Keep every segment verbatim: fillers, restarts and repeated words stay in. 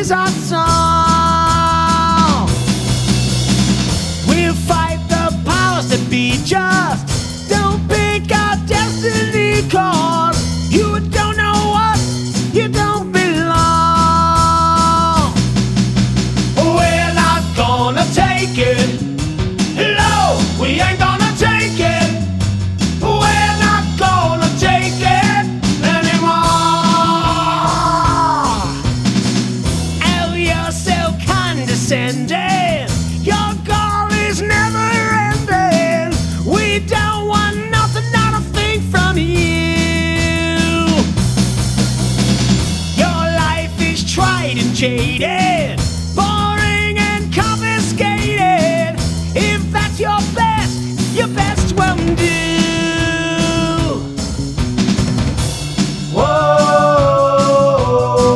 is our song. We'll fight the powers that be just. Don't pick our destiny, cause you don't know us, you don't belong. We're not gonna take it. No, we ain't gonna take it. We're not gonna take it anymore. Oh, you're so condescending. Your goal is never ending. We don't want nothing, not a thing from you. Your life is tried and jaded, boring and confiscated. If that's your best, your best won't do. Whoa,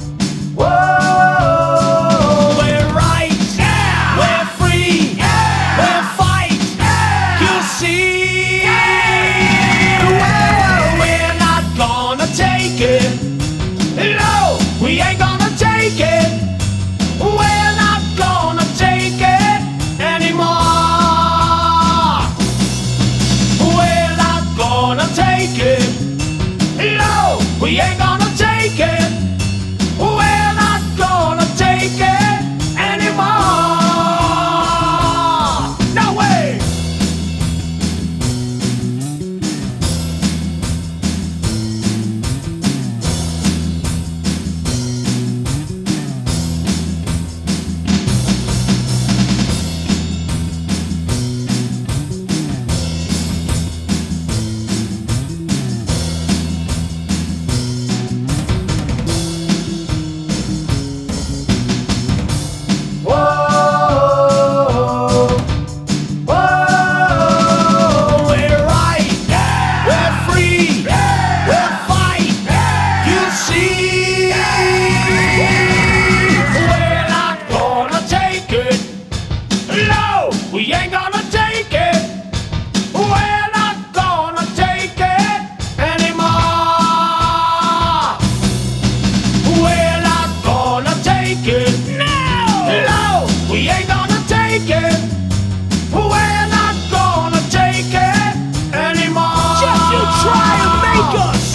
whoa. We're right, yeah. We're free, yeah. We'll fight, yeah. You'll see, yeah. Well, we're not gonna take it. No, we ain't gonna take it. We're not gonna take it anymore. We're not gonna take it. No, we ain't gonna take it. We're not gonna take it anymore. No way. Whoa, whoa. We're right, yeah. We're free, yeah. We'll fight, yeah. You'll see, yeah. We're not gonna take it. No, we ain't gonna take it. We're not gonna take it anymore. We're not gonna take it. No, we ain't gonna take it. We're not gonna take it anymore. Just you try and make us.